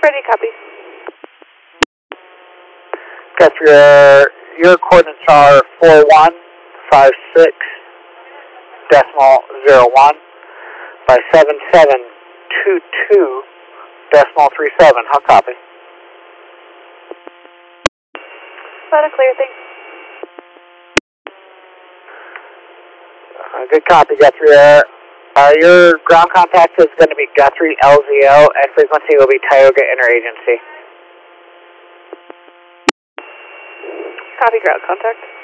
Ready, copy. Got your coordinates are 4156.01 by 7722.37. How copy? About a clear, thanks. Good copy, Guthrie. Your ground contact is going to be Guthrie LZO, and frequency will be Tioga Interagency. Copy, ground contact.